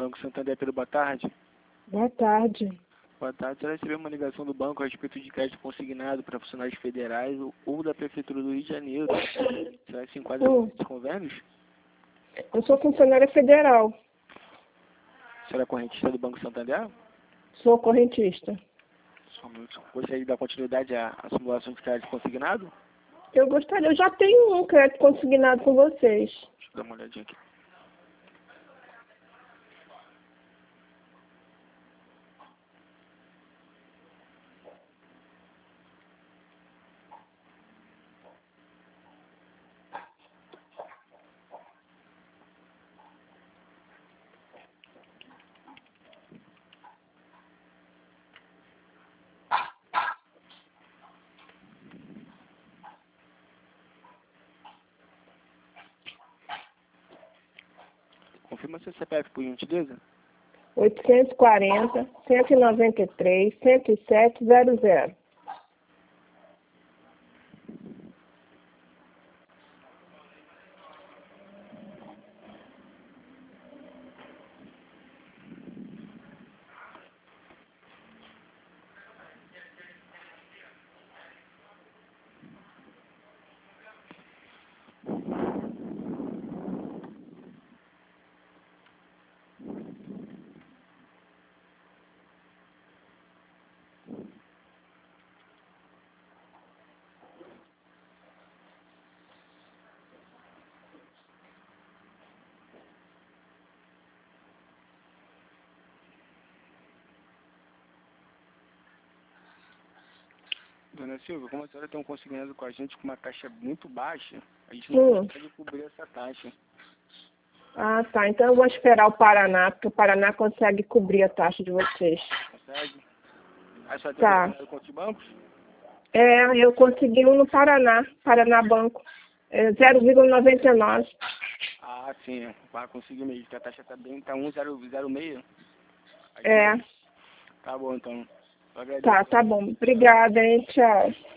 Banco Santander, Pedro, boa tarde. Boa tarde. Boa tarde. Você recebeu uma ligação do banco a respeito de crédito consignado para funcionários federais ou da Prefeitura do Rio de Janeiro. Será que se enquadra nesses convênios? Eu sou funcionária federal. A senhora é correntista do Banco Santander? Sou correntista. Só um minuto. Gostaria de dar continuidade à simulação de crédito consignado? Eu gostaria, eu já tenho um crédito consignado com vocês. Deixa eu dar uma olhadinha aqui. Confirma seu CPF, por gentileza. 840-193-107-00. Dona Silvia, como a senhora tem um consignado com a gente com uma taxa muito baixa, a gente não consegue cobrir essa taxa. Ah, tá. Então eu vou esperar o Paraná, porque o Paraná consegue cobrir a taxa de vocês. Consegue? A senhora tem Tá. consignado com outros bancos? É, eu consegui um no Paraná, Paraná Banco. É 0,99. Ah, sim. Vai conseguir mesmo, porque a taxa tá bem, tá 1,006. É. Tá bom, então. Eu agradeço. Tá bom. Obrigada, hein? Tchau.